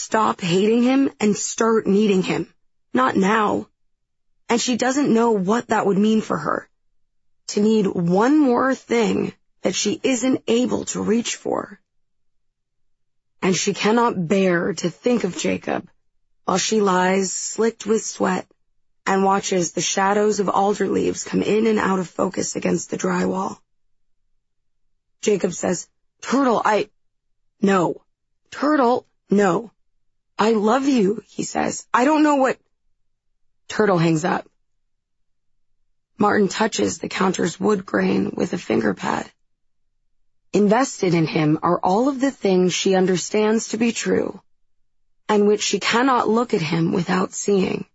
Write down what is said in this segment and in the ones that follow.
stop hating him and start needing him. Not now. And she doesn't know what that would mean for her. To need one more thing that she isn't able to reach for. And she cannot bear to think of Jacob while she lies slicked with sweat and watches the shadows of alder leaves come in and out of focus against the drywall. Jacob says, "Turtle, No. Turtle, no. I love you," he says. "I don't know what—" Turtle hangs up. Martin touches the counter's wood grain with a finger pad. Invested in him are all of the things she understands to be true, and which she cannot look at him without seeing.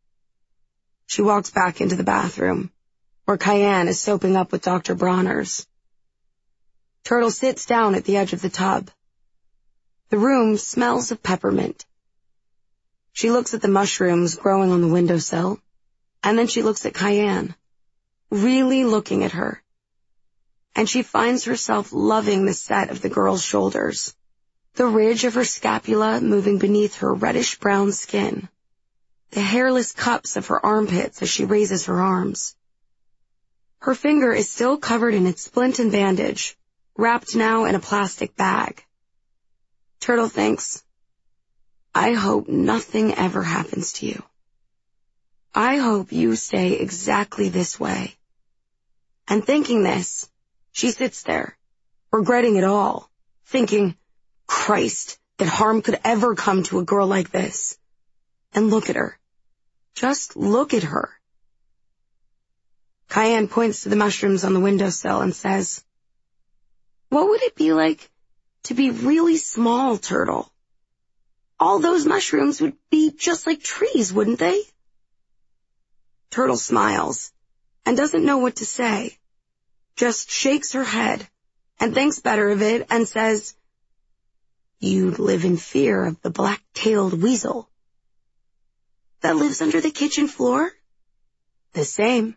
She walks back into the bathroom, where Cayenne is soaping up with Dr. Bronner's. Turtle sits down at the edge of the tub. The room smells of peppermint. She looks at the mushrooms growing on the windowsill, and then she looks at Cayenne, really looking at her. And she finds herself loving the set of the girl's shoulders, the ridge of her scapula moving beneath her reddish-brown skin, the hairless cups of her armpits as she raises her arms. Her finger is still covered in its splint and bandage, wrapped now in a plastic bag. Turtle thinks, "I hope nothing ever happens to you. I hope you stay exactly this way." And thinking this, she sits there, regretting it all, thinking, Christ, that harm could ever come to a girl like this. And look at her. Just look at her. Cayenne points to the mushrooms on the windowsill and says, "What would it be like to be really small, Turtle? All those mushrooms would be just like trees, wouldn't they?" Turtle smiles and doesn't know what to say, just shakes her head and thinks better of it and says, "You'd live in fear of the black-tailed weasel." "That lives under the kitchen floor?" "The same."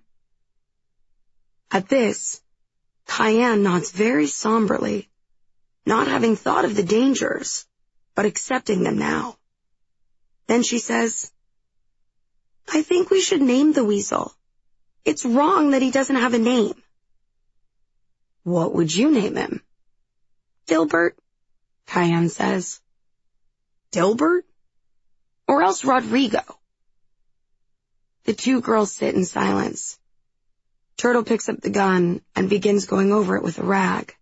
At this, Cayenne nods very somberly, not having thought of the dangers, but accepting them now. Then she says, "I think we should name the weasel. It's wrong that he doesn't have a name." "What would you name him?" "Dilbert," Cayenne says. "Dilbert? Or else Rodrigo." The two girls sit in silence. Turtle picks up the gun and begins going over it with a rag.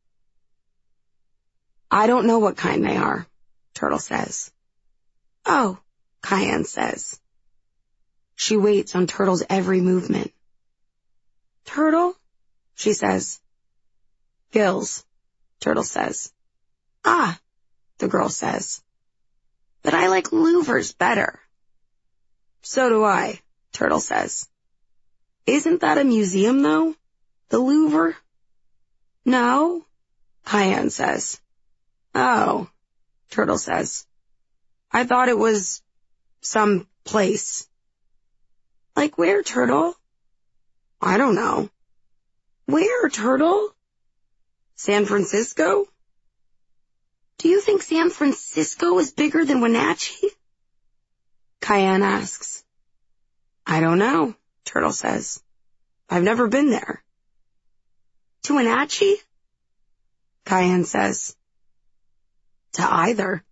"I don't know what kind they are," Turtle says. "Oh," Cayenne says. She waits on Turtle's every movement. "Turtle?" she says. "Gills," Turtle says. "Ah," the girl says. "But I like louvers better." "So do I," Turtle says. "Isn't that a museum, though? The Louvre?" "No," Cayenne says. "Oh," Turtle says. "I thought it was some place." "Like where, Turtle?" "I don't know." "Where, Turtle?" "San Francisco?" "Do you think San Francisco is bigger than Wenatchee?" Cayenne asks. "I don't know," Turtle says. "I've never been there." "To Wenatchee?" Cayenne says. "To either."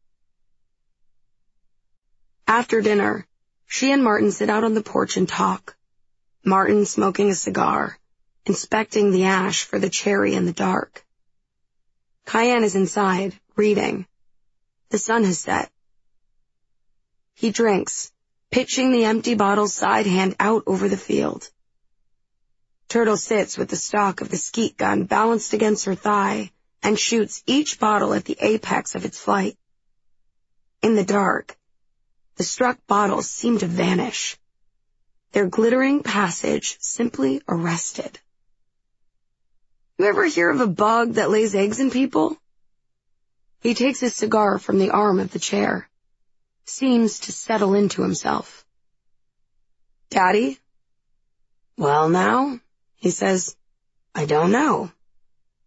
After dinner, she and Martin sit out on the porch and talk, Martin smoking a cigar, inspecting the ash for the cherry in the dark. Cayenne is inside, reading. The sun has set. He drinks, pitching the empty bottle's side hand out over the field. Turtle sits with the stock of the skeet gun balanced against her thigh and shoots each bottle at the apex of its flight. In the dark, the struck bottles seem to vanish, their glittering passage simply arrested. You ever hear of a bug that lays eggs in people? He takes his cigar from the arm of the chair, seems to settle into himself. "Daddy?" "Well, now," he says, "I don't know."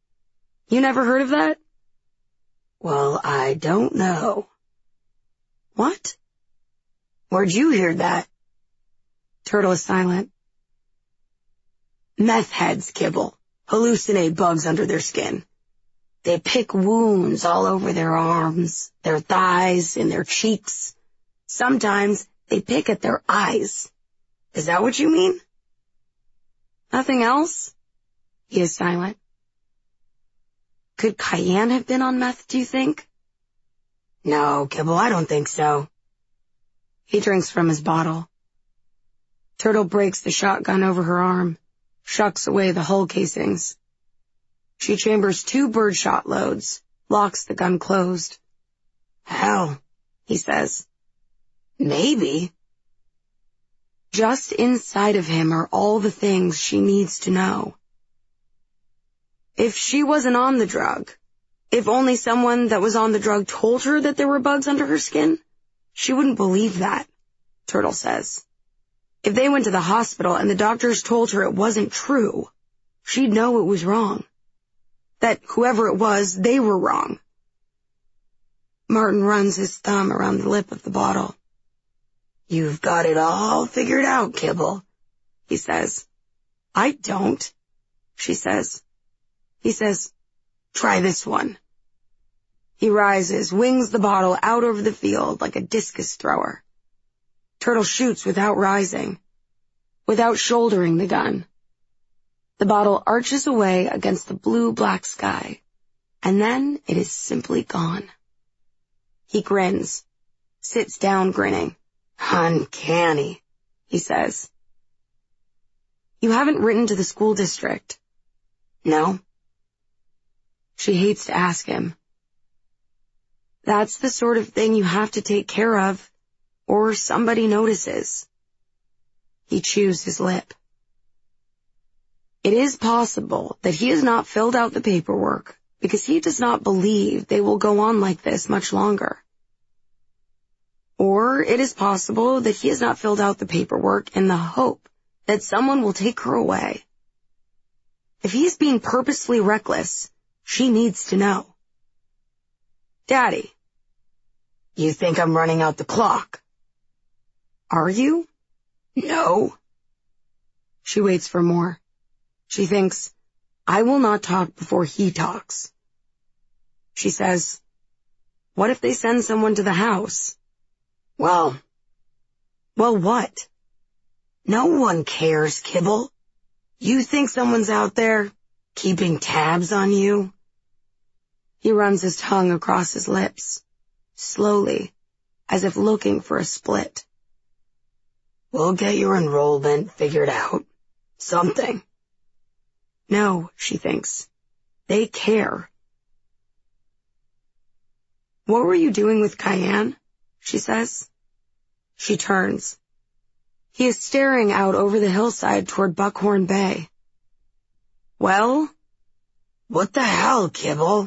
"You never heard of that?" "Well, I don't know." What? Where'd you hear that? Turtle is silent. Meth heads, Kibble, hallucinate bugs under their skin. They pick wounds all over their arms, their thighs, and their cheeks. Sometimes they pick at their eyes. Is that what you mean? Nothing else? He is silent. Could Cayenne have been on meth, do you think? No, Kibble, I don't think so. He drinks from his bottle. Turtle breaks the shotgun over her arm, shucks away the hull casings. She chambers 2 birdshot loads, locks the gun closed. Hell, he says. Maybe. Just inside of him are all the things she needs to know. If she wasn't on the drug, if only someone that was on the drug told her that there were bugs under her skin, she wouldn't believe that, Turtle says. If they went to the hospital and the doctors told her it wasn't true, she'd know it was wrong. That whoever it was, they were wrong. Martin runs his thumb around the lip of the bottle. You've got it all figured out, Kibble, he says. I don't, she says. He says, try this one. He rises, wings the bottle out over the field like a discus thrower. Turtle shoots without rising, without shouldering the gun. The bottle arches away against the blue-black sky, and then it is simply gone. He grins, sits down grinning. Uncanny, he says. You haven't written to the school district? No. She hates to ask him. That's the sort of thing you have to take care of, or somebody notices. He chews his lip. It is possible that he has not filled out the paperwork because he does not believe they will go on like this much longer. Or it is possible that he has not filled out the paperwork in the hope that someone will take her away. If he is being purposely reckless, she needs to know. Daddy, you think I'm running out the clock? Are you? No. She waits for more. She thinks, I will not talk before he talks. She says, what if they send someone to the house? Well, what? No one cares, Kibble. You think someone's out there keeping tabs on you? He runs his tongue across his lips, slowly, as if looking for a split. We'll get your enrollment figured out. Something. No, she thinks. They care. What were you doing with Cayenne? She says. She turns. He is staring out over the hillside toward Buckhorn Bay. Well, what the hell, Kibble?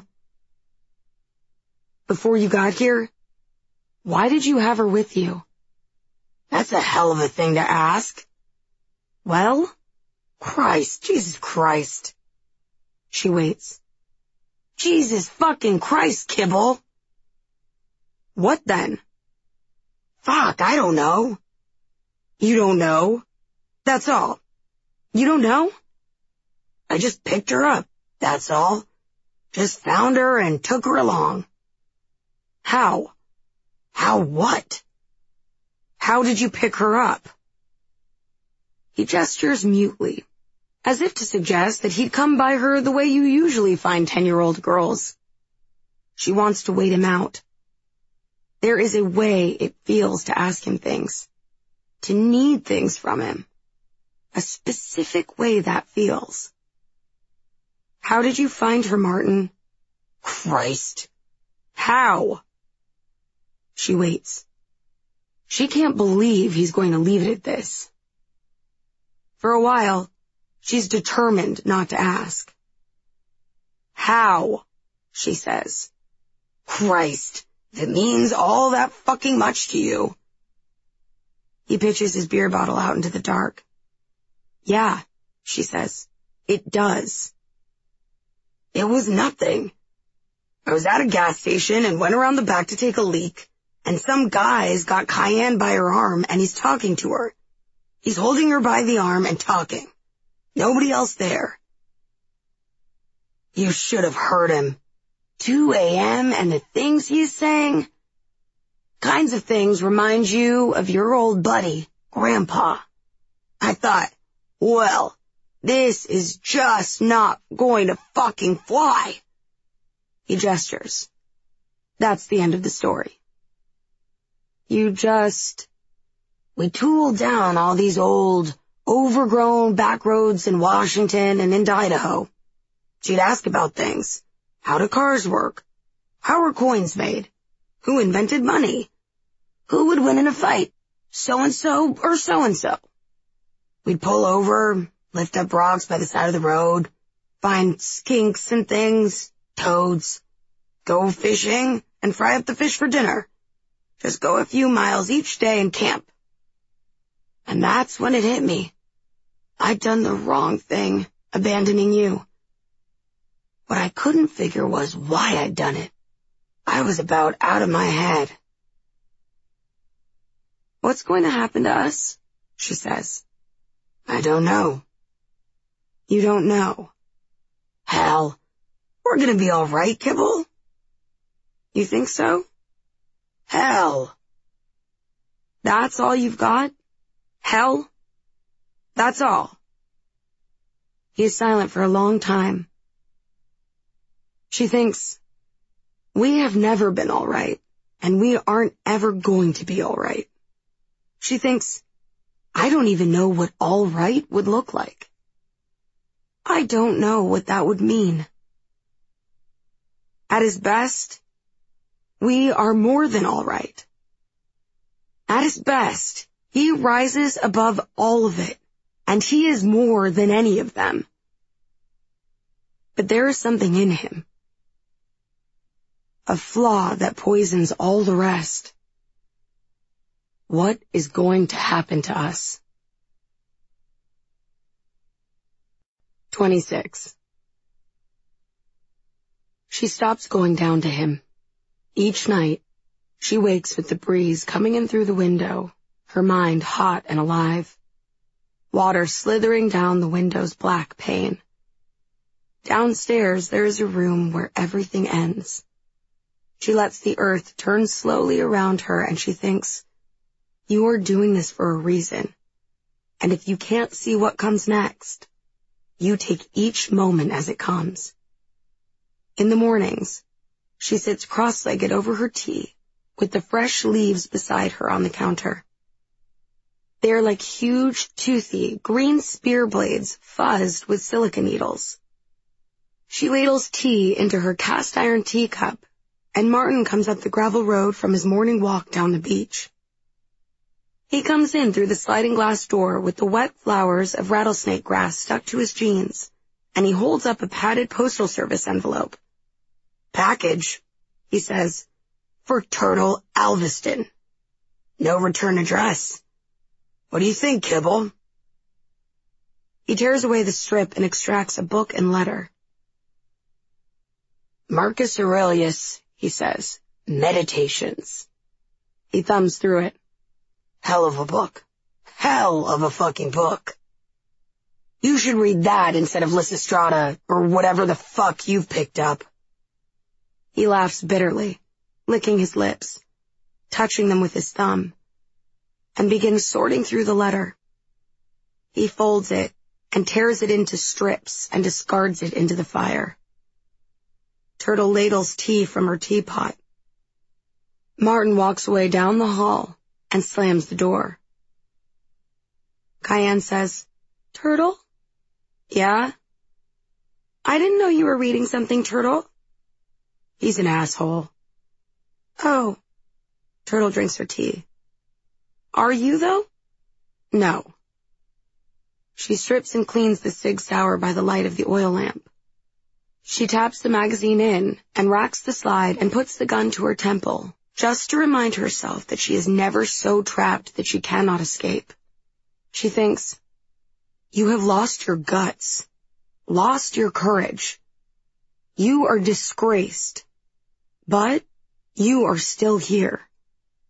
Before you got here, why did you have her with you? That's a hell of a thing to ask. Well, Christ, Jesus Christ. She waits. Jesus fucking Christ, Kibble. What then? Fuck, I don't know. You don't know? That's all. You don't know? I just picked her up, that's all. Just found her and took her along. How? How what? How did you pick her up? He gestures mutely, as if to suggest that he'd come by her the way you usually find 10-year-old girls. She wants to wait him out. There is a way it feels to ask him things, to need things from him. A specific way that feels. How did you find her, Martin? Christ. How? She waits. She can't believe he's going to leave it at this. For a while, she's determined not to ask. How? She says. Christ, if it means all that fucking much to you. He pitches his beer bottle out into the dark. Yeah, she says. It does. It was nothing. I was at a gas station and went around the back to take a leak, and some guy's got Cayenne by her arm, and he's talking to her. He's holding her by the arm and talking. Nobody else there. You should have heard him. 2 a.m. and the things he's saying. Kinds of things remind you of your old buddy, Grandpa. I thought, well, this is just not going to fucking fly. He gestures. That's the end of the story. We tooled down all these old, overgrown back roads in Washington and in Idaho. She'd ask about things. How do cars work? How are coins made? Who invented money? Who would win in a fight? So-and-so or so-and-so? We'd pull over, lift up rocks by the side of the road, find skinks and things, toads, go fishing, and fry up the fish for dinner. Just go a few miles each day and camp. And that's when it hit me. I'd done the wrong thing, abandoning you. What I couldn't figure was why I'd done it. I was about out of my head. What's going to happen to us? She says. I don't know. You don't know. Hell, we're gonna be all right, Kibble. You think so? Hell. That's all you've got? Hell? That's all. He is silent for a long time. She thinks, we have never been all right, and we aren't ever going to be all right. She thinks, I don't even know what all right would look like. I don't know what that would mean. At his best, we are more than all right. At his best, he rises above all of it, and he is more than any of them. But there is something in him, a flaw that poisons all the rest. What is going to happen to us? 26. She stops going down to him. Each night, she wakes with the breeze coming in through the window, her mind hot and alive. Water slithering down the window's black pane. Downstairs, there is a room where everything ends. She lets the earth turn slowly around her, and she thinks, you are doing this for a reason. And if you can't see what comes next, you take each moment as it comes. In the mornings, she sits cross-legged over her tea, with the fresh leaves beside her on the counter. They are like huge, toothy, green spear blades fuzzed with silica needles. She ladles tea into her cast-iron teacup, and Martin comes up the gravel road from his morning walk down the beach. He comes in through the sliding glass door with the wet flowers of rattlesnake grass stuck to his jeans, and he holds up a padded postal service envelope. Package, he says, for Turtle Alveston. No return address. What do you think, Kibble? He tears away the strip and extracts a book and letter. Marcus Aurelius, he says, Meditations. He thumbs through it. Hell of a book. Hell of a fucking book. You should read that instead of Lysistrata or whatever the fuck you've picked up. He laughs bitterly, licking his lips, touching them with his thumb, and begins sorting through the letter. He folds it and tears it into strips and discards it into the fire. Turtle ladles tea from her teapot. Martin walks away down the hall and slams the door. Cayenne says, Turtle? Yeah? I didn't know you were reading something, Turtle. He's an asshole. Oh. Turtle drinks her tea. Are you, though? No. She strips and cleans the Sig Sauer by the light of the oil lamp. She taps the magazine in and racks the slide and puts the gun to her temple, just to remind herself that she is never so trapped that she cannot escape. She thinks, you have lost your guts, lost your courage. You are disgraced, but you are still here.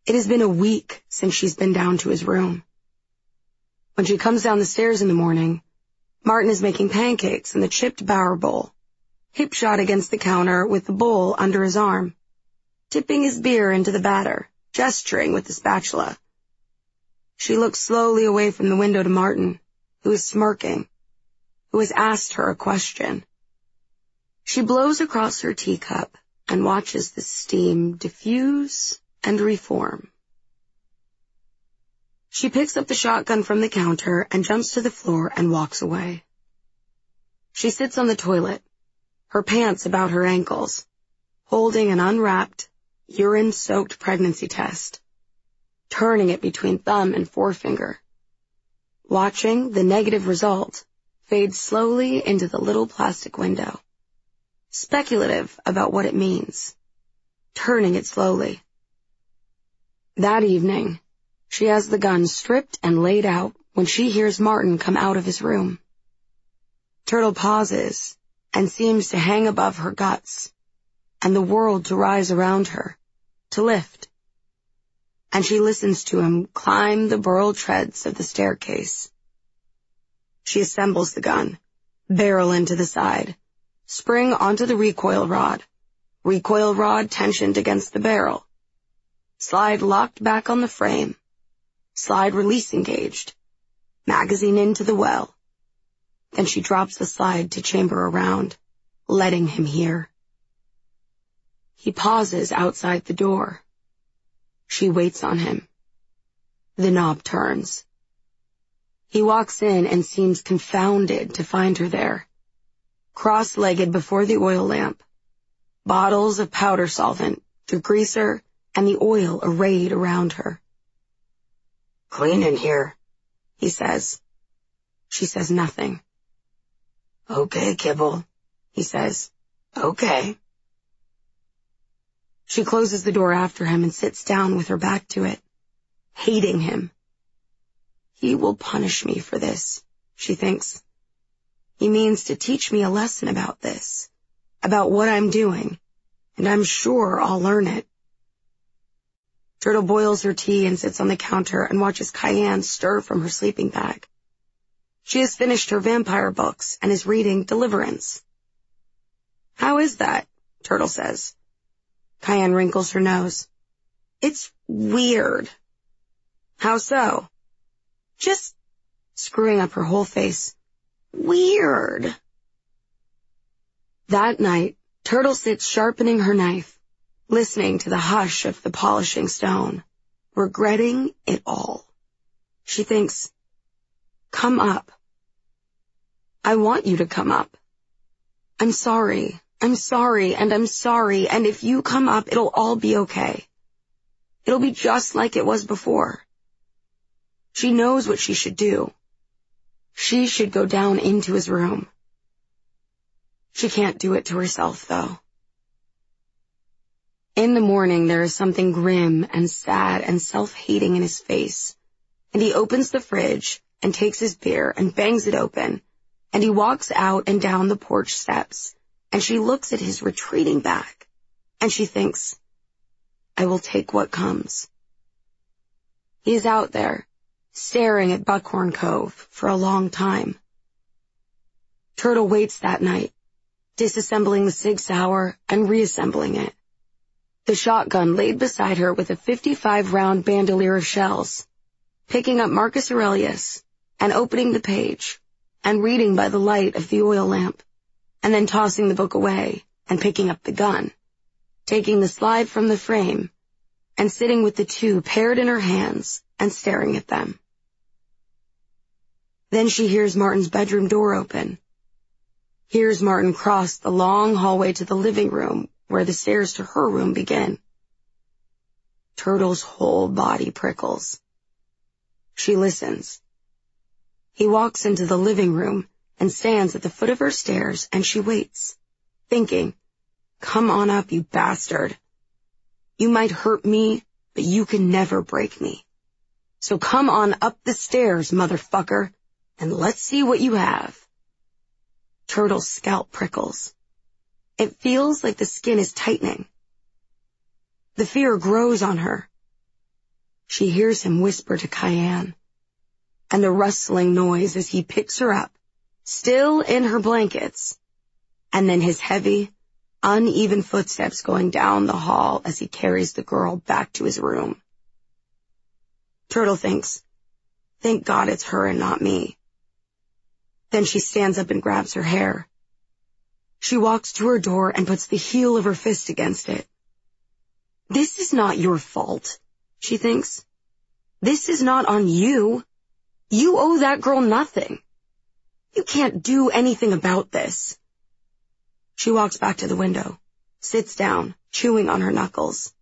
It has been a week since she's been down to his room. When she comes down the stairs in the morning, Martin is making pancakes in the chipped Bauer bowl, hip-shot against the counter with the bowl under his arm, tipping his beer into the batter, gesturing with the spatula. She looks slowly away from the window to Martin, who is smirking, who has asked her a question. She blows across her teacup and watches the steam diffuse and reform. She picks up the shotgun from the counter and jumps to the floor and walks away. She sits on the toilet, her pants about her ankles, holding an unwrapped, urine-soaked pregnancy test, turning it between thumb and forefinger, watching the negative result fade slowly into the little plastic window, speculative about what it means, turning it slowly. That evening, she has the gun stripped and laid out when she hears Martin come out of his room. Turtle pauses and seems to hang above her guts, and the world to rise around her, to lift. And she listens to him climb the burled treads of the staircase. She assembles the gun, barrel into the side, spring onto the recoil rod tensioned against the barrel, slide locked back on the frame, slide release engaged, magazine into the well. Then she drops the slide to chamber around, letting him hear. He pauses outside the door. She waits on him. The knob turns. He walks in and seems confounded to find her there, cross-legged before the oil lamp, bottles of powder solvent, the greaser, and the oil arrayed around her. "Clean in here," he says. She says nothing. "Okay, Kibble," he says. "Okay." She closes the door after him and sits down with her back to it, hating him. He will punish me for this, she thinks. He means to teach me a lesson about this, about what I'm doing, and I'm sure I'll learn it. Turtle boils her tea and sits on the counter and watches Cayenne stir from her sleeping bag. She has finished her vampire books and is reading Deliverance. "How is that?" Turtle says. Cayenne wrinkles her nose. "It's weird." "How so?" "Just," screwing up her whole face, "weird." That night, Turtle sits sharpening her knife, listening to the hush of the polishing stone, regretting it all. She thinks, "Come up. I want you to come up. I'm sorry, and I'm sorry, and if you come up, it'll all be okay. It'll be just like it was before." She knows what she should do. She should go down into his room. She can't do it to herself, though. In the morning, there is something grim and sad and self-hating in his face, and he opens the fridge and takes his beer and bangs it open, and he walks out and down the porch steps, and she looks at his retreating back, and she thinks, I will take what comes. He is out there, staring at Buckhorn Cove for a long time. Turtle waits that night, disassembling the Sig Sauer and reassembling it. The shotgun laid beside her with a 55-round bandolier of shells, picking up Marcus Aurelius and opening the page and reading by the light of the oil lamp, and then tossing the book away and picking up the gun, taking the slide from the frame and sitting with the two paired in her hands and staring at them. Then she hears Martin's bedroom door open, hears Martin cross the long hallway to the living room where the stairs to her room begin. Turtle's whole body prickles. She listens. He walks into the living room and stands at the foot of her stairs, and she waits, thinking, come on up, you bastard. You might hurt me, but you can never break me. So come on up the stairs, motherfucker, and let's see what you have. Turtle's scalp prickles. It feels like the skin is tightening. The fear grows on her. she hears him whisper to Cayenne, and the rustling noise as he picks her up, still in her blankets, and then his heavy, uneven footsteps going down the hall as he carries the girl back to his room. Turtle thinks, thank God it's her and not me. Then she stands up and grabs her hair. She walks to her door and puts the heel of her fist against it. This is not your fault, she thinks. This is not on you. You owe that girl nothing. You can't do anything about this. She walks back to the window, sits down, chewing on her knuckles.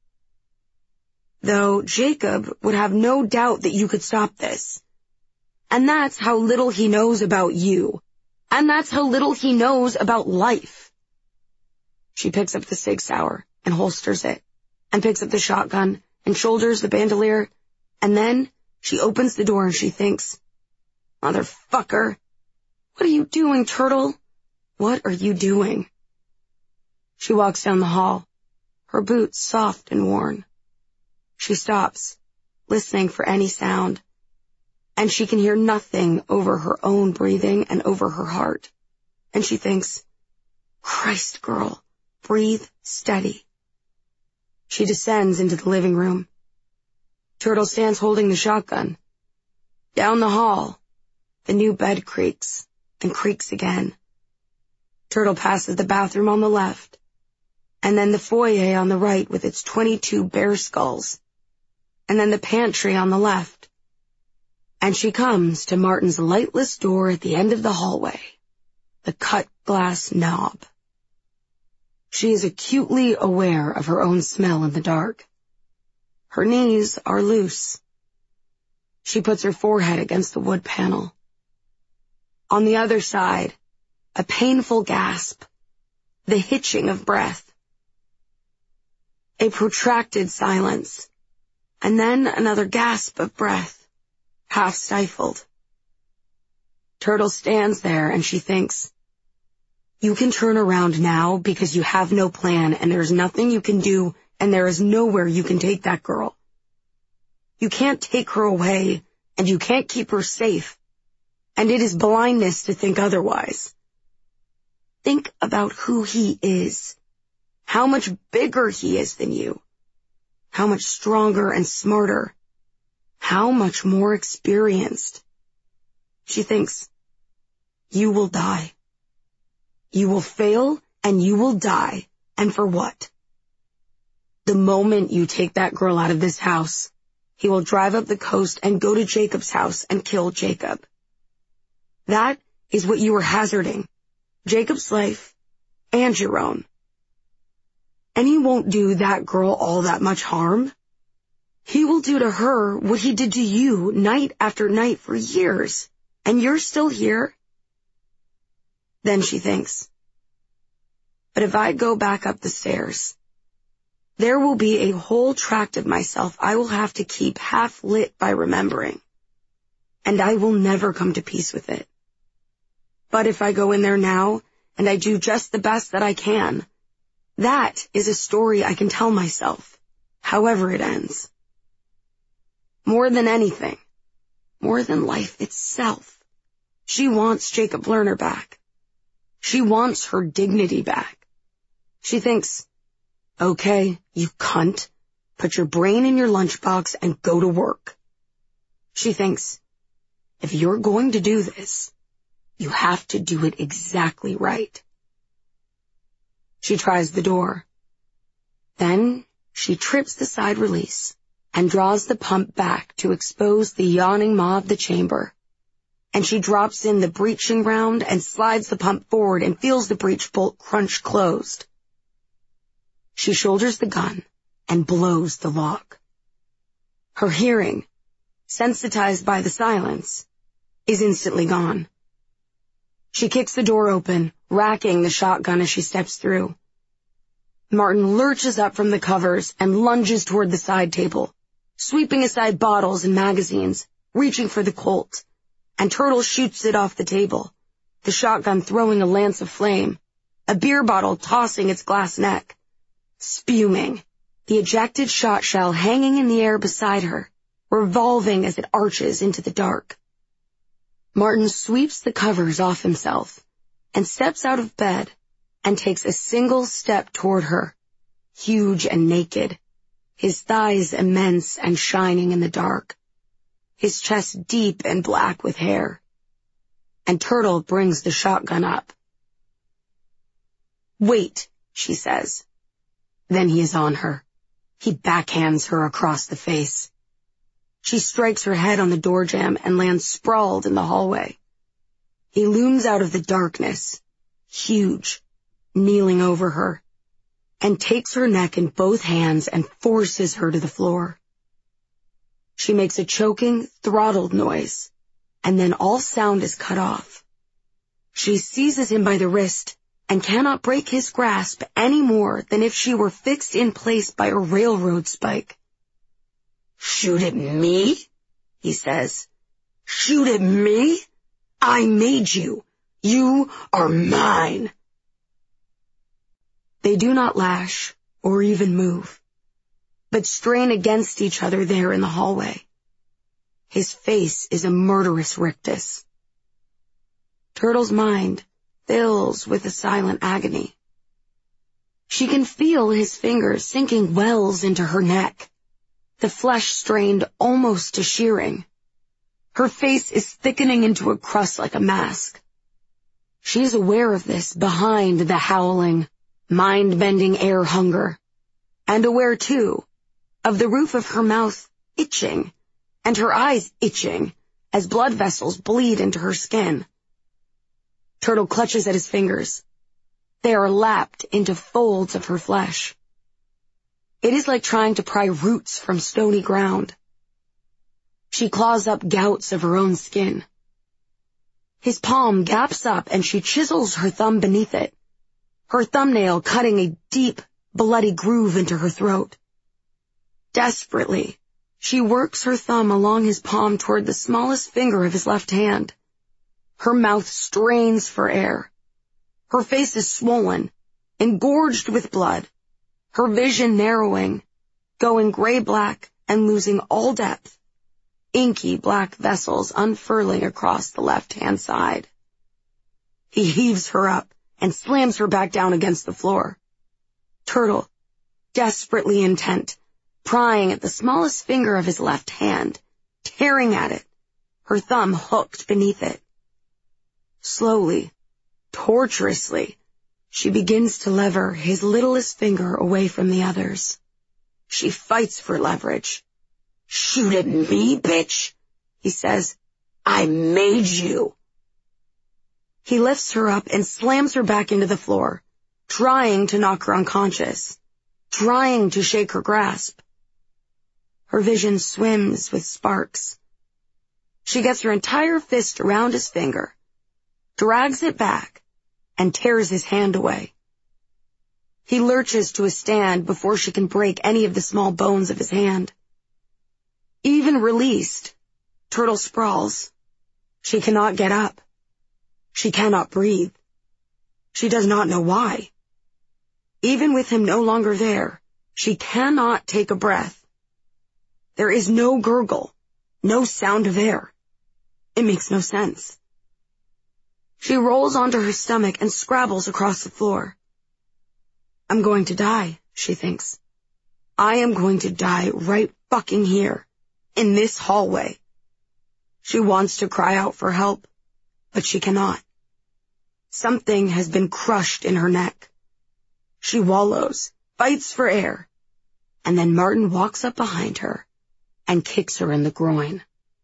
Though Jacob would have no doubt that you could stop this. And that's how little he knows about you. And that's how little he knows about life. She picks up the Sig Sauer and holsters it, and picks up the shotgun and shoulders the bandolier, and then she opens the door and she thinks, motherfucker, what are you doing, Turtle? What are you doing? She walks down the hall, her boots soft and worn. She stops, listening for any sound, and she can hear nothing over her own breathing and over her heart. And she thinks, Christ, girl, breathe steady. She descends into the living room. Turtle stands holding the shotgun. Down the hall, the new bed creaks and creaks again. Turtle passes the bathroom on the left, and then the foyer on the right with its 22 bear skulls, and then the pantry on the left. And she comes to Martin's lightless door at the end of the hallway, the cut glass knob. She is acutely aware of her own smell in the dark. Her knees are loose. She puts her forehead against the wood panel. On the other side, a painful gasp, the hitching of breath. A protracted silence, and then another gasp of breath, half stifled. Turtle stands there and she thinks, you can turn around now because you have no plan and there's nothing you can do and there is nowhere you can take that girl. You can't take her away and you can't keep her safe, and it is blindness to think otherwise. Think about who he is, how much bigger he is than you, how much stronger and smarter, how much more experienced. She thinks, you will die. You will fail and you will die. And for what? The moment you take that girl out of this house, he will drive up the coast and go to Jacob's house and kill Jacob. That is what you are hazarding, Jacob's life and your own. And he won't do that girl all that much harm. He will do to her what he did to you night after night for years, and you're still here. Then she thinks, but if I go back up the stairs, there will be a whole tract of myself I will have to keep half lit by remembering, and I will never come to peace with it. But if I go in there now, and I do just the best that I can, that is a story I can tell myself, however it ends. More than anything, more than life itself, she wants Jacob Lerner back. She wants her dignity back. She thinks, okay, you cunt, put your brain in your lunchbox and go to work. She thinks, if you're going to do this, you have to do it exactly right. She tries the door. Then she trips the side release and draws the pump back to expose the yawning maw of the chamber. And she drops in the breeching round and slides the pump forward and feels the breech bolt crunch closed. She shoulders the gun and blows the lock. Her hearing, sensitized by the silence, is instantly gone. She kicks the door open, racking the shotgun as she steps through. Martin lurches up from the covers and lunges toward the side table, sweeping aside bottles and magazines, reaching for the Colt, and Turtle shoots it off the table, the shotgun throwing a lance of flame, a beer bottle tossing its glass neck. Spuming, the ejected shot shell hanging in the air beside her, revolving as it arches into the dark. Martin sweeps the covers off himself and steps out of bed and takes a single step toward her, huge and naked, his thighs immense and shining in the dark, his chest deep and black with hair. And Turtle brings the shotgun up. "Wait," she says. Then he is on her. He backhands her across the face. She strikes her head on the door jamb and lands sprawled in the hallway. He looms out of the darkness, huge, kneeling over her, and takes her neck in both hands and forces her to the floor. She makes a choking, throttled noise, and then all sound is cut off. She seizes him by the wrist and cannot break his grasp any more than if she were fixed in place by a railroad spike. "Shoot at me?" he says. "Shoot at me? I made you. You are mine." They do not lash or even move, but strain against each other there in the hallway. His face is a murderous rictus. Turtle's mind fills with a silent agony. She can feel his fingers sinking wells into her neck, the flesh strained almost to shearing. Her face is thickening into a crust like a mask. She is aware of this behind the howling, mind-bending air hunger, and aware, too, of the roof of her mouth itching, and her eyes itching as blood vessels bleed into her skin. Turtle clutches at his fingers. They are lapped into folds of her flesh. It is like trying to pry roots from stony ground. She claws up gouts of her own skin. His palm gaps up and she chisels her thumb beneath it, her thumbnail cutting a deep, bloody groove into her throat. Desperately, she works her thumb along his palm toward the smallest finger of his left hand. Her mouth strains for air. Her face is swollen, engorged with blood, her vision narrowing, going gray-black and losing all depth, inky black vessels unfurling across the left-hand side. He heaves her up and slams her back down against the floor. Turtle, desperately intent, prying at the smallest finger of his left hand, tearing at it, her thumb hooked beneath it. Slowly, torturously, she begins to lever his littlest finger away from the others. She fights for leverage. "Shoot at me, bitch," he says. "I made you." He lifts her up and slams her back into the floor, trying to knock her unconscious, trying to shake her grasp. Her vision swims with sparks. She gets her entire fist around his finger, drags it back, and tears his hand away. He lurches to a stand before she can break any of the small bones of his hand. Even released, Turtle sprawls. She cannot get up. She cannot breathe. She does not know why. Even with him no longer there, she cannot take a breath. There is no gurgle, no sound of air. It makes no sense. She rolls onto her stomach and scrabbles across the floor. "I'm going to die," she thinks. "I am going to die right fucking here, in this hallway." She wants to cry out for help, but she cannot. Something has been crushed in her neck. She wallows, fights for air, and then Martin walks up behind her and kicks her in the groin.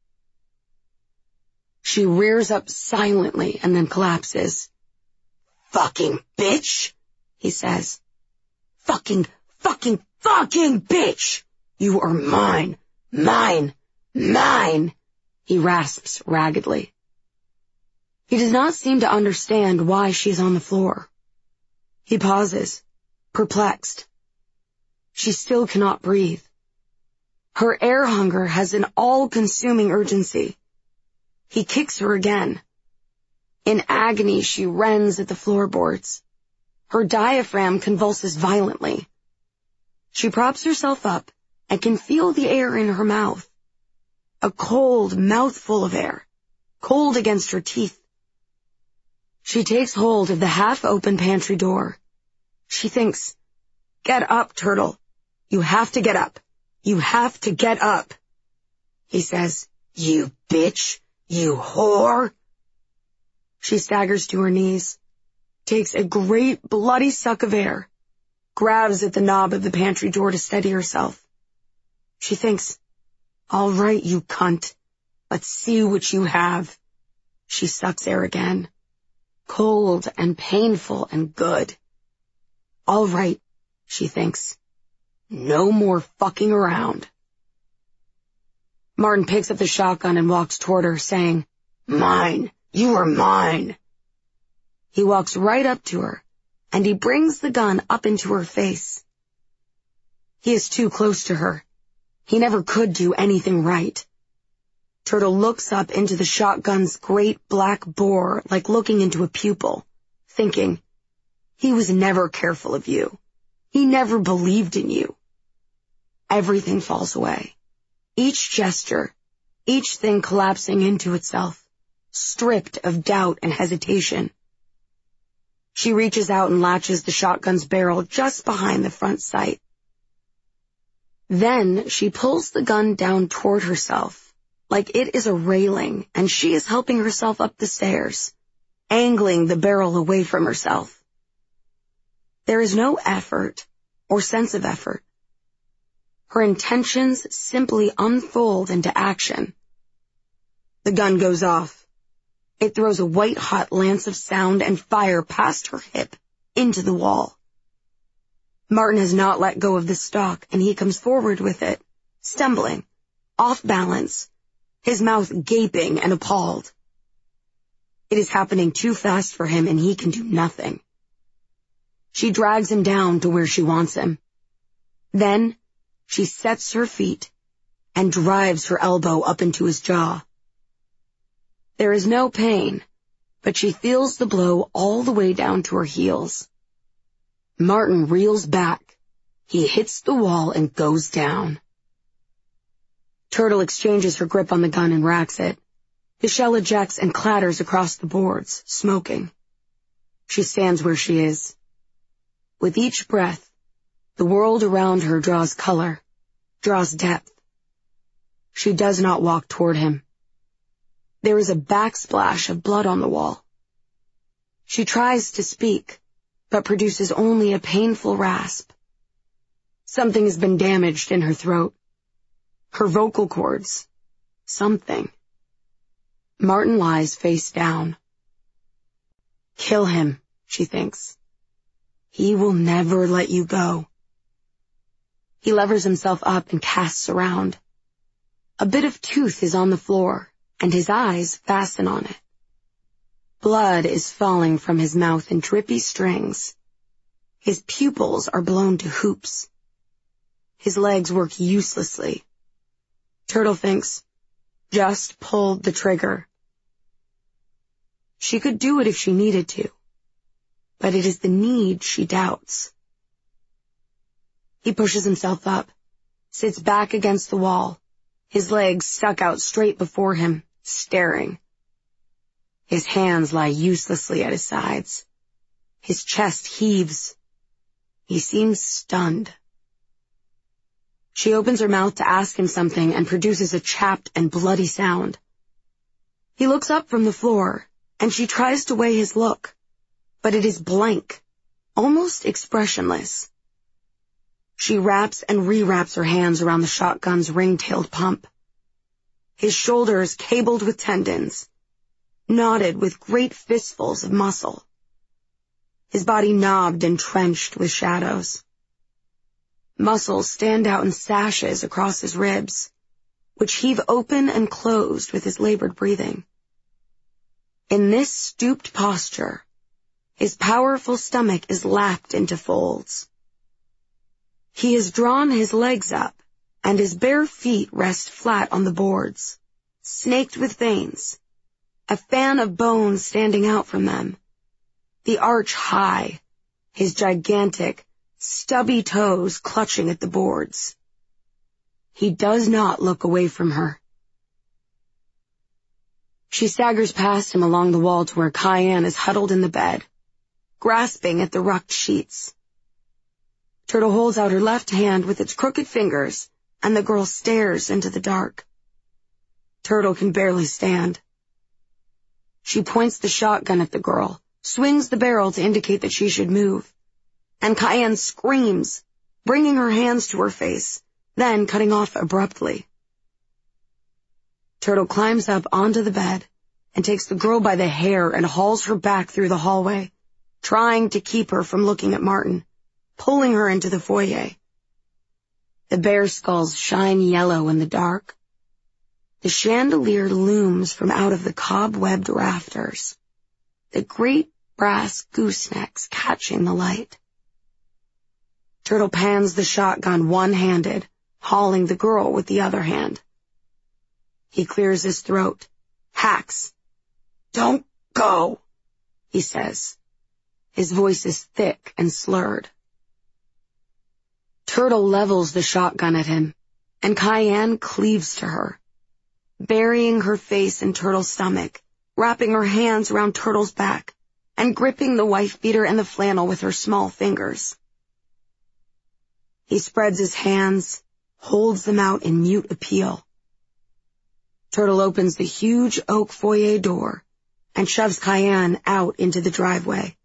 She rears up silently and then collapses. "Fucking bitch," he says. "Fucking bitch! You are mine, mine, mine," he rasps raggedly. He does not seem to understand why she's on the floor. He pauses, perplexed. She still cannot breathe. Her air hunger has an all-consuming urgency. He kicks her again. In agony, she rends at the floorboards. Her diaphragm convulses violently. She props herself up and can feel the air in her mouth, a cold mouthful of air, cold against her teeth. She takes hold of the half-open pantry door. She thinks, "Get up, Turtle. You have to get up. You have to get up." He says, "You bitch. You whore." She staggers to her knees, takes a great bloody suck of air, grabs at the knob of the pantry door to steady herself. She thinks, "All right, you cunt. Let's see what you have." She sucks air again, cold and painful and good. "All right," she thinks. "No more fucking around." Martin picks up the shotgun and walks toward her, saying, "Mine. You are mine." He walks right up to her, and he brings the gun up into her face. He is too close to her. He never could do anything right. Turtle looks up into the shotgun's great black bore like looking into a pupil, thinking, "He was never careful of you. He never believed in you." Everything falls away. Each gesture, each thing collapsing into itself, stripped of doubt and hesitation. She reaches out and latches the shotgun's barrel just behind the front sight. Then she pulls the gun down toward herself, like it is a railing, and she is helping herself up the stairs, angling the barrel away from herself. There is no effort or sense of effort. Her intentions simply unfold into action. The gun goes off. It throws a white-hot lance of sound and fire past her hip into the wall. Martin has not let go of the stock, and he comes forward with it, stumbling, off balance, his mouth gaping and appalled. It is happening too fast for him, and he can do nothing. She drags him down to where she wants him. Then she sets her feet and drives her elbow up into his jaw. There is no pain, but she feels the blow all the way down to her heels. Martin reels back. He hits the wall and goes down. Turtle exchanges her grip on the gun and racks it. The shell ejects and clatters across the boards, smoking. She stands where she is. With each breath, the world around her draws color, draws depth. She does not walk toward him. There is a backsplash of blood on the wall. She tries to speak, but produces only a painful rasp. Something has been damaged in her throat. Her vocal cords. Something. Martin lies face down. Kill him, she thinks. He will never let you go. He levers himself up and casts around. A bit of tooth is on the floor, and his eyes fasten on it. Blood is falling from his mouth in drippy strings. His pupils are blown to hoops. His legs work uselessly. Turtle thinks, just pull the trigger. She could do it if she needed to, but it is the need she doubts. He pushes himself up, sits back against the wall, his legs stuck out straight before him, staring. His hands lie uselessly at his sides. His chest heaves. He seems stunned. She opens her mouth to ask him something and produces a chapped and bloody sound. He looks up from the floor, and she tries to weigh his look, but it is blank, almost expressionless. She wraps and rewraps her hands around the shotgun's ring-tailed pump. His shoulders cabled with tendons, knotted with great fistfuls of muscle. His body knobbed and trenched with shadows. Muscles stand out in sashes across his ribs, which heave open and closed with his labored breathing. In this stooped posture, his powerful stomach is lapped into folds. He has drawn his legs up, and his bare feet rest flat on the boards, snaked with veins, a fan of bone standing out from them, the arch high, his gigantic, stubby toes clutching at the boards. He does not look away from her. She staggers past him along the wall to where Cayenne is huddled in the bed, grasping at the rucked sheets. Turtle holds out her left hand with its crooked fingers, and the girl stares into the dark. Turtle can barely stand. She points the shotgun at the girl, swings the barrel to indicate that she should move, and Cayenne screams, bringing her hands to her face, then cutting off abruptly. Turtle climbs up onto the bed and takes the girl by the hair and hauls her back through the hallway, trying to keep her from looking at Martin, pulling her into the foyer. The bear skulls shine yellow in the dark. The chandelier looms from out of the cobwebbed rafters, the great brass goosenecks catching the light. Turtle pans the shotgun one-handed, hauling the girl with the other hand. He clears his throat, hacks. "Don't go," he says. His voice is thick and slurred. Turtle levels the shotgun at him, and Cayenne cleaves to her, burying her face in Turtle's stomach, wrapping her hands around Turtle's back, and gripping the wife-beater and the flannel with her small fingers. He spreads his hands, holds them out in mute appeal. Turtle opens the huge oak foyer door and shoves Cayenne out into the driveway.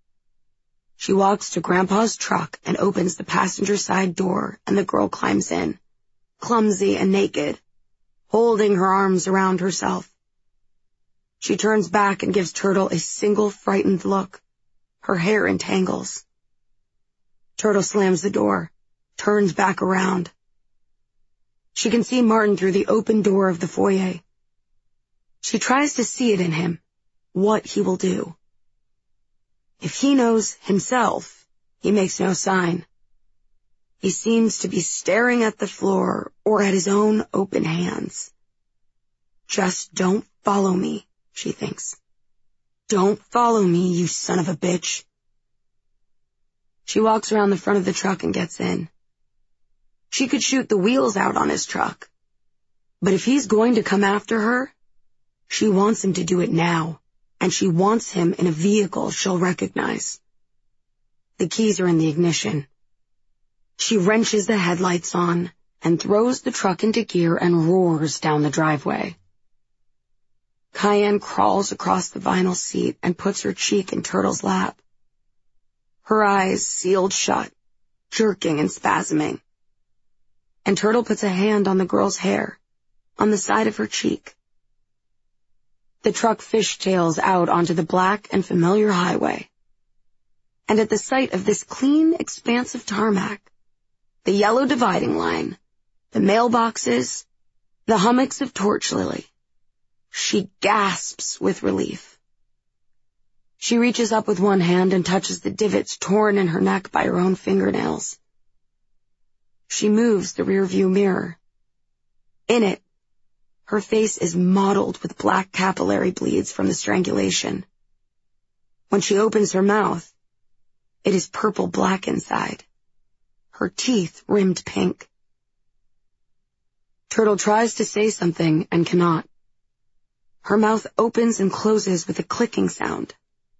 She walks to Grandpa's truck and opens the passenger side door, and the girl climbs in, clumsy and naked, holding her arms around herself. She turns back and gives Turtle a single frightened look. Her hair entangles. Turtle slams the door, turns back around. She can see Martin through the open door of the foyer. She tries to see it in him, what he will do. If he knows himself, he makes no sign. He seems to be staring at the floor or at his own open hands. "Just don't follow me," she thinks. "Don't follow me, you son of a bitch." She walks around the front of the truck and gets in. She could shoot the wheels out on his truck. But if he's going to come after her, she wants him to do it now, and she wants him in a vehicle she'll recognize. The keys are in the ignition. She wrenches the headlights on and throws the truck into gear and roars down the driveway. Cayenne crawls across the vinyl seat and puts her cheek in Turtle's lap. Her eyes sealed shut, jerking and spasming. And Turtle puts a hand on the girl's hair, on the side of her cheek. The truck fishtails out onto the black and familiar highway. And at the sight of this clean expanse of tarmac, the yellow dividing line, the mailboxes, the hummocks of torch lily, she gasps with relief. She reaches up with one hand and touches the divots torn in her neck by her own fingernails. She moves the rearview mirror. In it, her face is mottled with black capillary bleeds from the strangulation. When she opens her mouth, it is purple-black inside, her teeth rimmed pink. Turtle tries to say something and cannot. Her mouth opens and closes with a clicking sound.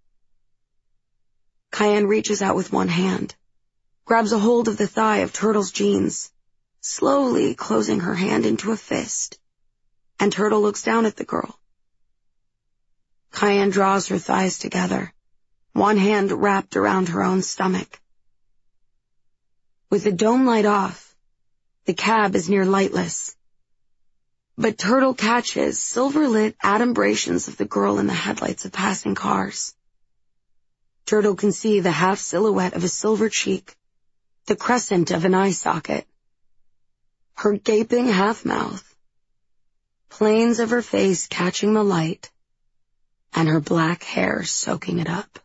Cayenne reaches out with one hand, grabs a hold of the thigh of Turtle's jeans, slowly closing her hand into a fist, and Turtle looks down at the girl. Cayenne draws her thighs together, one hand wrapped around her own stomach. With the dome light off, the cab is near lightless, but Turtle catches silver-lit adumbrations of the girl in the headlights of passing cars. Turtle can see the half-silhouette of a silver cheek, the crescent of an eye socket, her gaping half-mouth, planes of her face catching the light, and her black hair soaking it up.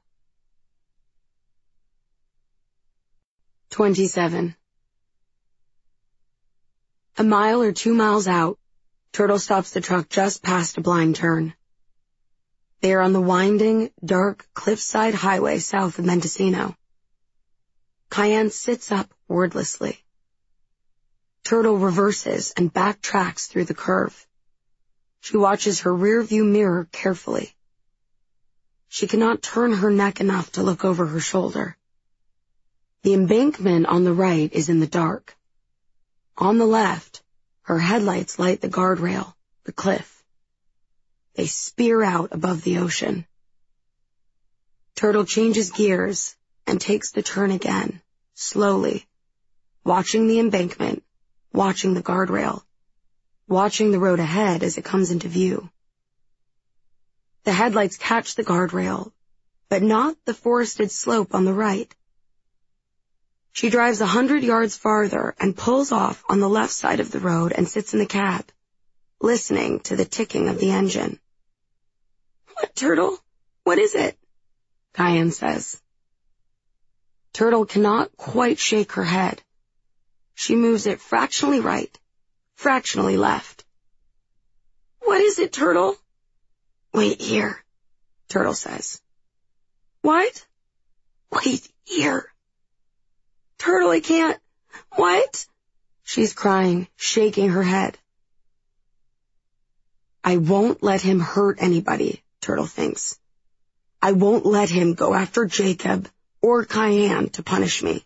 27. A mile or 2 miles out, Turtle stops the truck just past a blind turn. They are on the winding, dark, cliffside highway south of Mendocino. Cayenne sits up wordlessly. Turtle reverses and backtracks through the curve. She watches her rearview mirror carefully. She cannot turn her neck enough to look over her shoulder. The embankment on the right is in the dark. On the left, her headlights light the guardrail, the cliff. They spear out above the ocean. Turtle changes gears and takes the turn again, slowly, watching the embankment, watching the guardrail, watching the road ahead as it comes into view. The headlights catch the guardrail, but not the forested slope on the right. She drives 100 yards farther and pulls off on the left side of the road and sits in the cab, listening to the ticking of the engine. "What, Turtle? What is it?" Cayenne says. Turtle cannot quite shake her head. She moves it fractionally right, fractionally left. "What is it, Turtle?" "Wait here," Turtle says. "What?" "Wait here." "Turtle, I can't. What?" She's crying, shaking her head. I won't let him hurt anybody, Turtle thinks. I won't let him go after Jacob or Cayenne to punish me.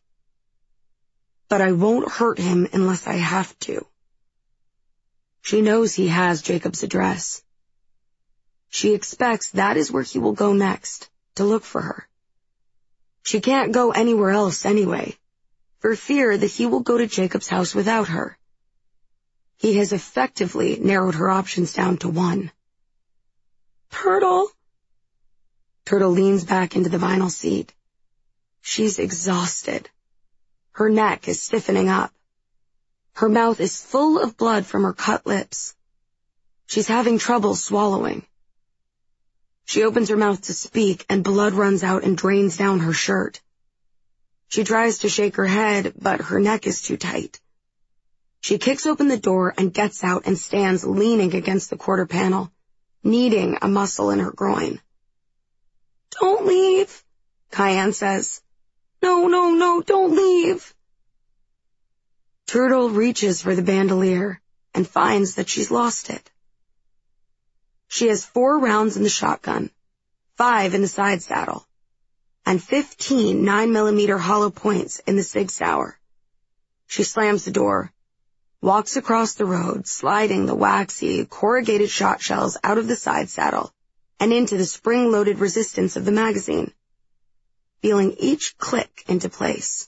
But I won't hurt him unless I have to. She knows he has Jacob's address. She expects that is where he will go next, to look for her. She can't go anywhere else anyway, for fear that he will go to Jacob's house without her. He has effectively narrowed her options down to one. Turtle! Turtle leans back into the vinyl seat. She's exhausted. Her neck is stiffening up. Her mouth is full of blood from her cut lips. She's having trouble swallowing. She opens her mouth to speak, and blood runs out and drains down her shirt. She tries to shake her head, but her neck is too tight. She kicks open the door and gets out and stands leaning against the quarter panel, kneading a muscle in her groin. Don't leave, Cayenne says. No, don't leave. Turtle reaches for the bandolier and finds that she's lost it. She has 4 rounds in the shotgun, 5 in the side saddle, and 15 9mm hollow points in the Sig Sauer. She slams the door, walks across the road, sliding the waxy, corrugated shot shells out of the side saddle and into the spring-loaded resistance of the magazine, feeling each click into place.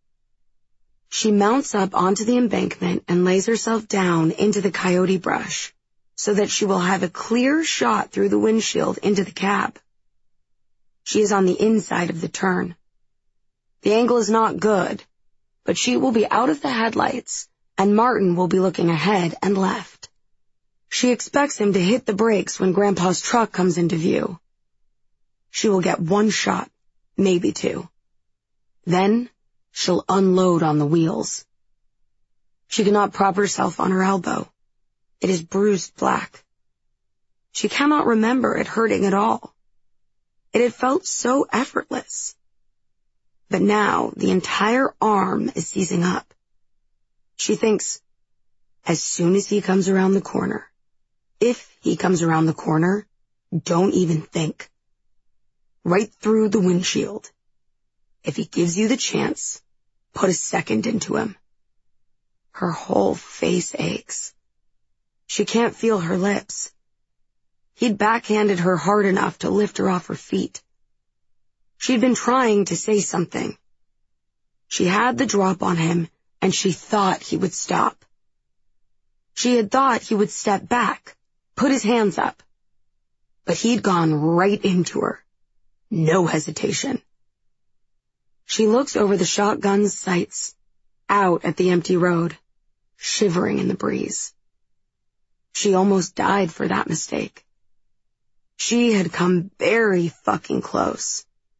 She mounts up onto the embankment and lays herself down into the coyote brush so that she will have a clear shot through the windshield into the cab. She is on the inside of the turn. The angle is not good, but she will be out of the headlights, and Martin will be looking ahead and left. She expects him to hit the brakes when Grandpa's truck comes into view. She will get 1 shot, maybe 2. Then she'll unload on the wheels. She cannot prop herself on her elbow. It is bruised black. She cannot remember it hurting at all. It had felt so effortless. But now the entire arm is seizing up. She thinks, as soon as he comes around the corner, if he comes around the corner, don't even think. Right through the windshield. If he gives you the chance, put a second into him. Her whole face aches. She can't feel her lips. He'd backhanded her hard enough to lift her off her feet. She'd been trying to say something. She had the drop on him, and she thought he would stop. She had thought he would step back, put his hands up. But he'd gone right into her. No hesitation. She looks over the shotgun's sights, out at the empty road, shivering in the breeze. She almost died for that mistake. She had come very fucking close.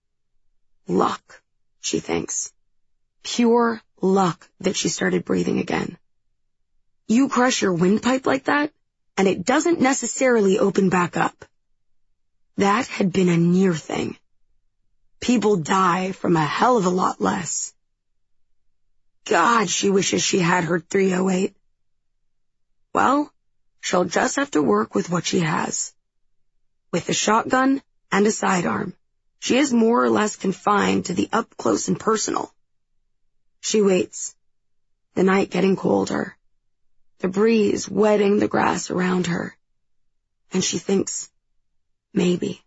Luck, she thinks. Pure luck that she started breathing again. You crush your windpipe like that, and it doesn't necessarily open back up. That had been a near thing. People die from a hell of a lot less. God, she wishes she had her .308. Well, she'll just have to work with what she has. With a shotgun and a sidearm, she is more or less confined to the up close and personal. She waits, the night getting colder, the breeze wetting the grass around her, and she thinks, maybe.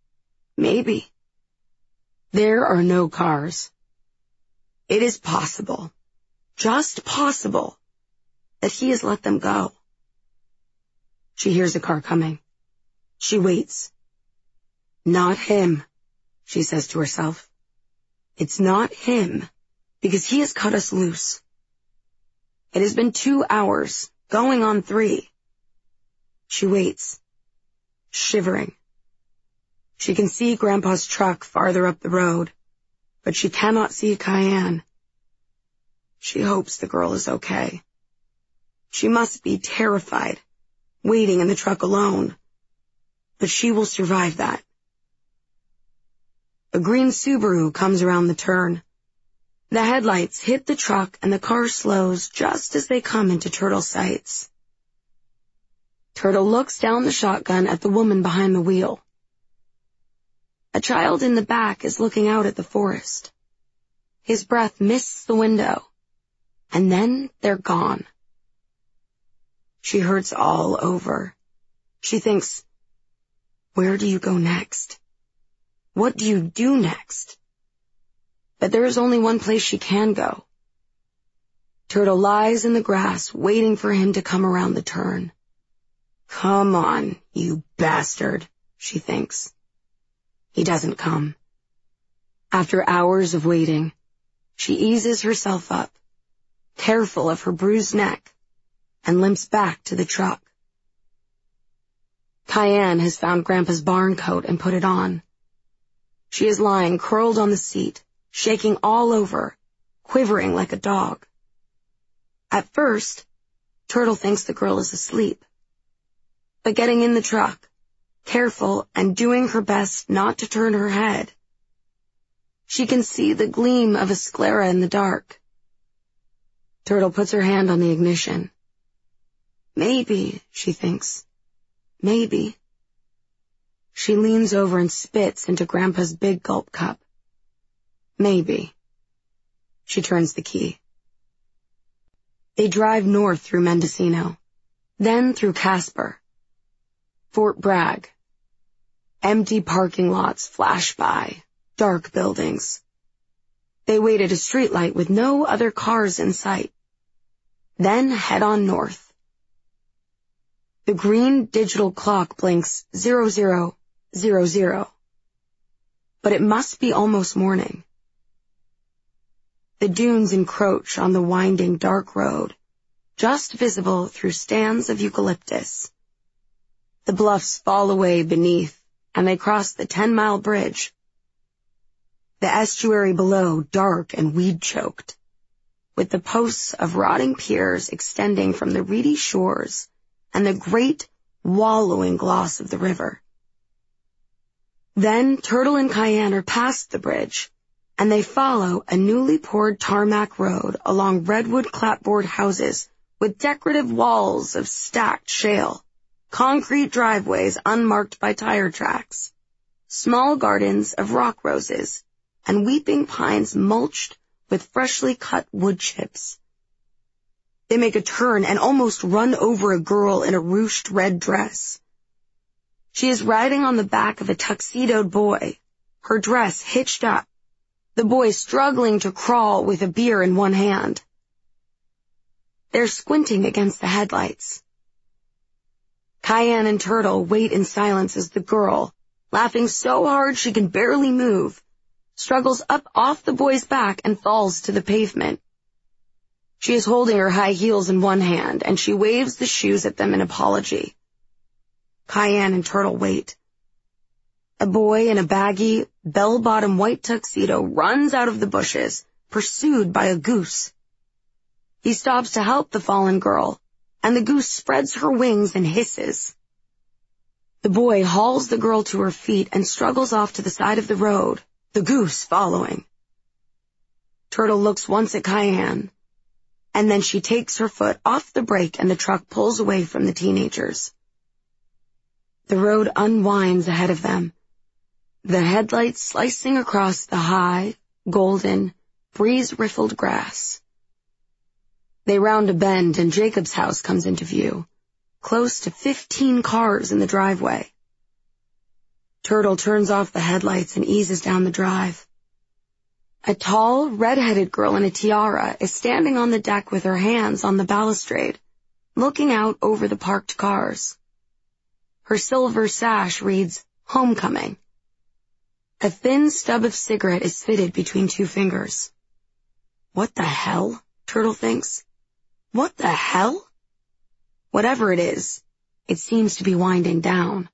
There are no cars. It is possible, just possible, that he has let them go. She hears a car coming. She waits. Not him, she says to herself. It's not him, because he has cut us loose. It has been 2 hours, going on 3. She waits, shivering. She can see Grandpa's truck farther up the road, but she cannot see Cayenne. She hopes the girl is okay. She must be terrified, waiting in the truck alone, but she will survive that. A green Subaru comes around the turn. The headlights hit the truck and the car slows just as they come into Turtle's sights. Turtle looks down the shotgun at the woman behind the wheel. A child in the back is looking out at the forest. His breath mists the window, and then they're gone. She hurts all over. She thinks, where do you go next? What do you do next? But there is only one place she can go. Turtle lies in the grass, waiting for him to come around the turn. Come on, you bastard, she thinks. He doesn't come. After hours of waiting, she eases herself up, careful of her bruised neck, and limps back to the truck. Cayenne has found Grandpa's barn coat and put it on. She is lying curled on the seat, shaking all over, quivering like a dog. At first, Turtle thinks the girl is asleep. But getting in the truck, careful and doing her best not to turn her head, she can see the gleam of a sclera in the dark. Turtle puts her hand on the ignition. Maybe, she thinks. Maybe. She leans over and spits into Grandpa's big gulp cup. Maybe. She turns the key. They drive north through Mendocino, then through Casper. Fort Bragg. Empty parking lots flash by, dark buildings. They wait at a streetlight with no other cars in sight. Then head on north. The green digital clock blinks 0000. But it must be almost morning. The dunes encroach on the winding dark road, just visible through stands of eucalyptus. The bluffs fall away beneath, and they cross the 10-mile bridge. The estuary below dark and weed-choked, with the posts of rotting piers extending from the reedy shores and the great wallowing gloss of the river. Then Turtle and Cayenne are past the bridge, and they follow a newly poured tarmac road along redwood clapboard houses with decorative walls of stacked shale, concrete driveways unmarked by tire tracks, small gardens of rock roses, and weeping pines mulched with freshly cut wood chips. They make a turn and almost run over a girl in a ruched red dress. She is riding on the back of a tuxedoed boy, her dress hitched up, the boy struggling to crawl with a beer in one hand. They're squinting against the headlights. Cayenne and Turtle wait in silence as the girl, laughing so hard she can barely move, struggles up off the boy's back and falls to the pavement. She is holding her high heels in one hand, and she waves the shoes at them in apology. Cayenne and Turtle wait. A boy in a baggy, bell-bottom white tuxedo runs out of the bushes, pursued by a goose. He stops to help the fallen girl, and the goose spreads her wings and hisses. The boy hauls the girl to her feet and struggles off to the side of the road, the goose following. Turtle looks once at Cayenne, and then she takes her foot off the brake and the truck pulls away from the teenagers. The road unwinds ahead of them, the headlights slicing across the high, golden, breeze-riffled grass. They round a bend and Jacob's house comes into view, close to 15 cars in the driveway. Turtle turns off the headlights and eases down the drive. A tall, red-headed girl in a tiara is standing on the deck with her hands on the balustrade, looking out over the parked cars. Her silver sash reads, "Homecoming." A thin stub of cigarette is fitted between two fingers. What the hell? Turtle thinks. What the hell? Whatever it is, it seems to be winding down.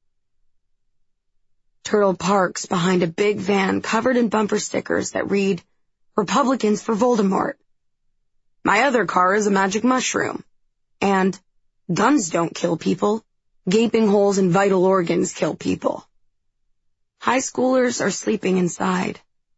Turtle parks behind a big van covered in bumper stickers that read, "Republicans for Voldemort." "My other car is a magic mushroom." And, "Guns don't kill people. Gaping holes in vital organs kill people." High schoolers are sleeping inside.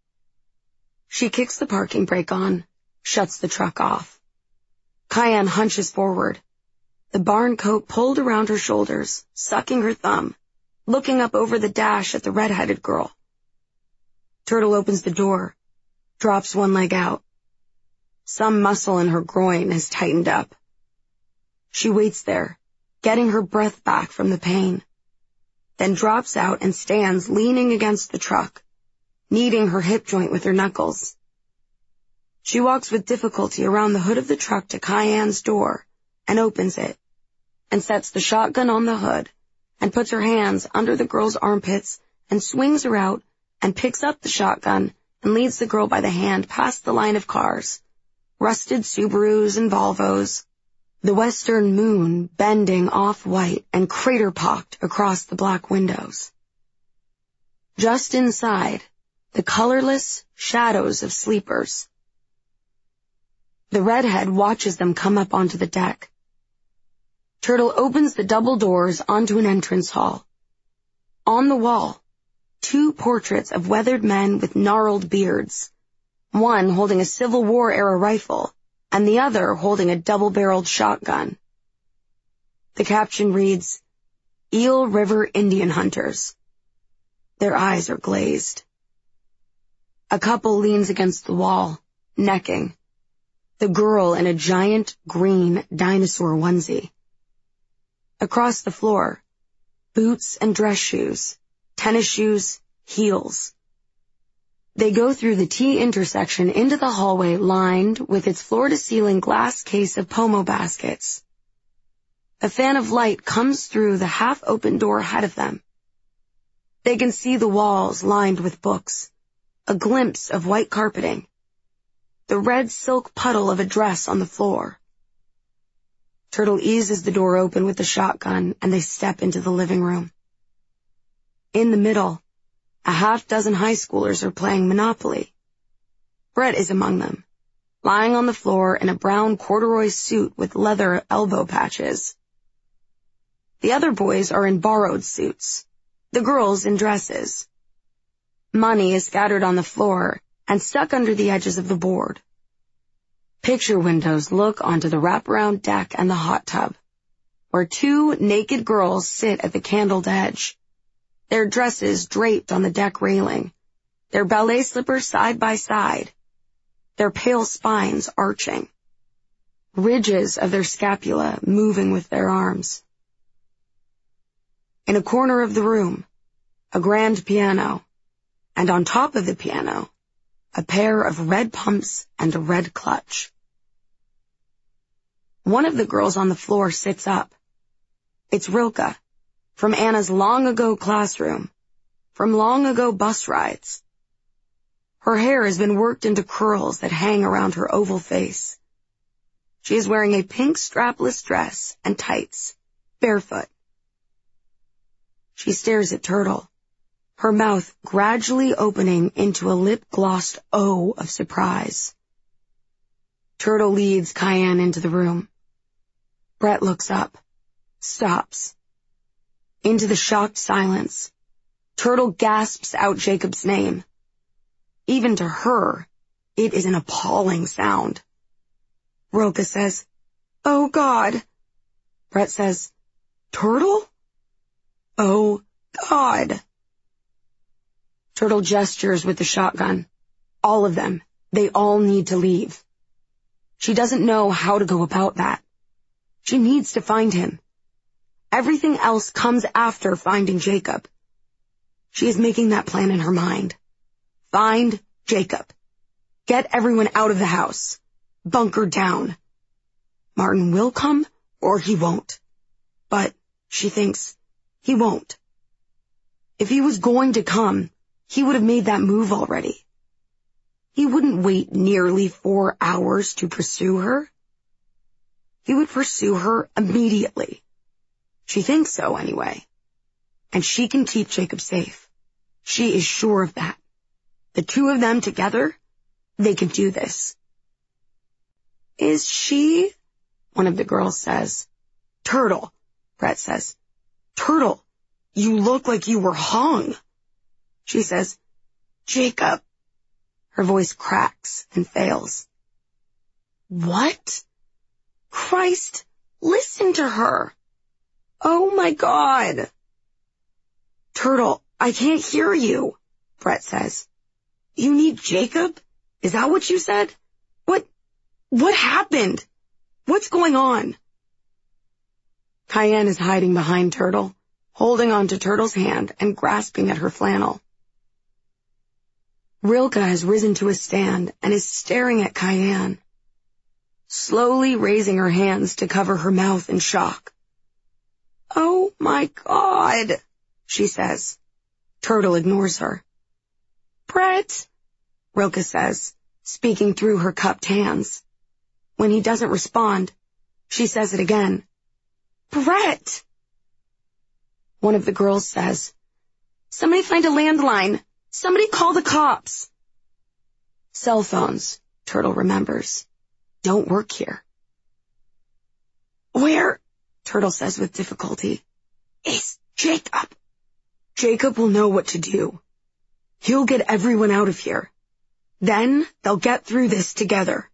She kicks the parking brake on, shuts the truck off. Cayenne hunches forward, the barn coat pulled around her shoulders, sucking her thumb, looking up over the dash at the red-headed girl. Turtle opens the door, drops one leg out. Some muscle in her groin has tightened up. She waits there, getting her breath back from the pain, then drops out and stands leaning against the truck, kneading her hip joint with her knuckles. She walks with difficulty around the hood of the truck to Cayenne's door and opens it, and sets the shotgun on the hood, and puts her hands under the girl's armpits and swings her out and picks up the shotgun and leads the girl by the hand past the line of cars, rusted Subarus and Volvos, the western moon bending off-white and crater-pocked across the black windows. Just inside, the colorless shadows of sleepers. The redhead watches them come up onto the deck. Turtle opens the double doors onto an entrance hall. On the wall, 2 portraits of weathered men with gnarled beards, one holding a Civil War-era rifle, and the other holding a double-barreled shotgun. The caption reads, "Eel River Indian Hunters." Their eyes are glazed. A couple leans against the wall, necking. The girl in a giant green dinosaur onesie. Across the floor, boots and dress shoes, tennis shoes, heels. They go through the T intersection into the hallway lined with its floor-to-ceiling glass case of Pomo baskets. A fan of light comes through the half-open door ahead of them. They can see the walls lined with books, a glimpse of white carpeting, the red silk puddle of a dress on the floor. Turtle eases the door open with the shotgun, and they step into the living room. In the middle, a half-dozen high schoolers are playing Monopoly. Brett is among them, lying on the floor in a brown corduroy suit with leather elbow patches. The other boys are in borrowed suits, the girls in dresses. Money is scattered on the floor and stuck under the edges of the board. Picture windows look onto the wraparound deck and the hot tub, where 2 naked girls sit at the candled edge, their dresses draped on the deck railing, their ballet slippers side by side, their pale spines arching, ridges of their scapula moving with their arms. In a corner of the room, a grand piano, and on top of the piano, a pair of red pumps and a red clutch. One of the girls on the floor sits up. It's Rilke, from Anna's long-ago classroom, from long-ago bus rides. Her hair has been worked into curls that hang around her oval face. She is wearing a pink strapless dress and tights, barefoot. She stares at Turtle, her mouth gradually opening into a lip-glossed O of surprise. Turtle leads Cayenne into the room. Brett looks up, stops. Into the shocked silence, Turtle gasps out Jacob's name. Even to her, it is an appalling sound. Rilke says, "Oh, God." Brett says, "Turtle?" "Oh, God." Turtle gestures with the shotgun. All of them. They all need to leave. She doesn't know how to go about that. She needs to find him. Everything else comes after finding Jacob. She is making that plan in her mind. Find Jacob. Get everyone out of the house. Bunker down. Martin will come or he won't. But she thinks he won't. If he was going to come, he would have made that move already. He wouldn't wait nearly 4 hours to pursue her. He would pursue her immediately. She thinks so anyway. And she can keep Jacob safe. She is sure of that. The two of them together, they can do this. "Is she?" one of the girls says. "Turtle," Brett says. "Turtle, you look like you were hung." She says, "Jacob." Her voice cracks and fails. "What? Christ, listen to her. Oh my God." "Turtle, I can't hear you," Brett says. "You need Jacob? Is that what you said? What happened? What's going on?" Cayenne is hiding behind Turtle, holding on to Turtle's hand and grasping at her flannel. Rilke has risen to a stand and is staring at Cayenne, slowly raising her hands to cover her mouth in shock. "Oh my God," she says. Turtle ignores her. "Brett," Rilke says, speaking through her cupped hands. When he doesn't respond, she says it again. "Brett." One of the girls says, "Somebody find a landline. Somebody call the cops." Cell phones, Turtle remembers, don't work here. "Where," Turtle says with difficulty, "is Jacob?" "Jacob will know what to do. He'll get everyone out of here. Then they'll get through this together."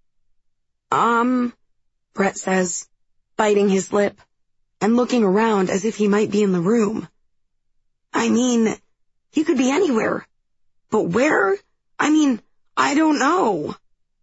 Brett says, biting his lip and looking around as if he might be in the room. "I mean, he could be anywhere. But where? I don't know."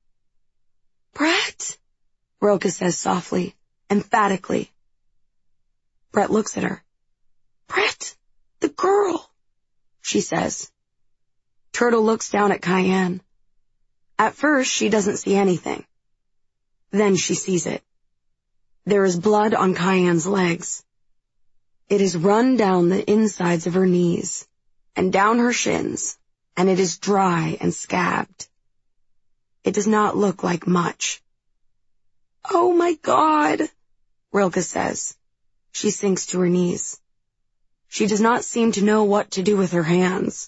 "Brett," Rilke says softly, emphatically. Brett looks at her. "Brett, the girl," she says. Turtle looks down at Cayenne. At first, she doesn't see anything. Then she sees it. There is blood on Cayenne's legs. It is run down the insides of her knees and down her shins, and it is dry and scabbed. It does not look like much. "Oh my God," Rilke says. She sinks to her knees. She does not seem to know what to do with her hands.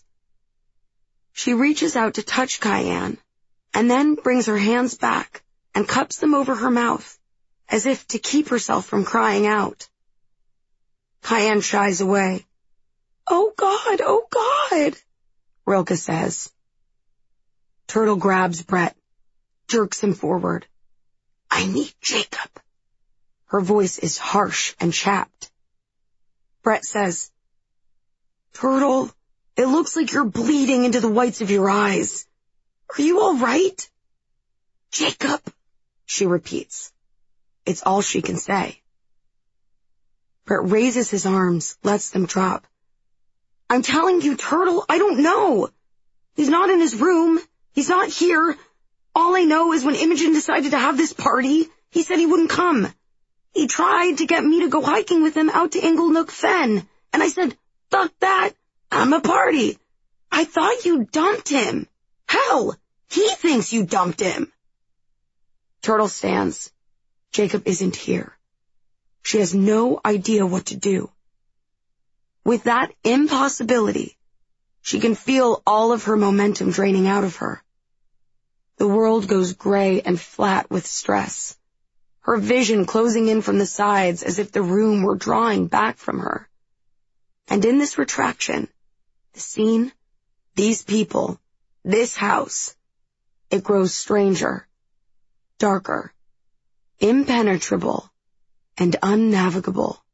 She reaches out to touch Cayenne, and then brings her hands back and cups them over her mouth, as if to keep herself from crying out. Cayenne shies away. "Oh God," Rilke says. Turtle grabs Brett, jerks him forward. "I need Jacob." Her voice is harsh and chapped. Brett says, "Turtle, it looks like you're bleeding into the whites of your eyes. Are you all right?" "Jacob," she repeats. It's all she can say. Brett raises his arms, lets them drop. "I'm telling you, Turtle, I don't know. He's not in his room. He's not here. All I know is when Imogen decided to have this party, he said he wouldn't come. He tried to get me to go hiking with him out to Inglenook Fen, and I said, 'Fuck that. I'm a party.' I thought you dumped him. Hell, he thinks you dumped him." Turtle stands. Jacob isn't here. She has no idea what to do. With that impossibility, she can feel all of her momentum draining out of her. The world goes gray and flat with stress, her vision closing in from the sides as if the room were drawing back from her. And in this retraction, the scene, these people, this house, it grows stranger, darker, impenetrable, and unnavigable.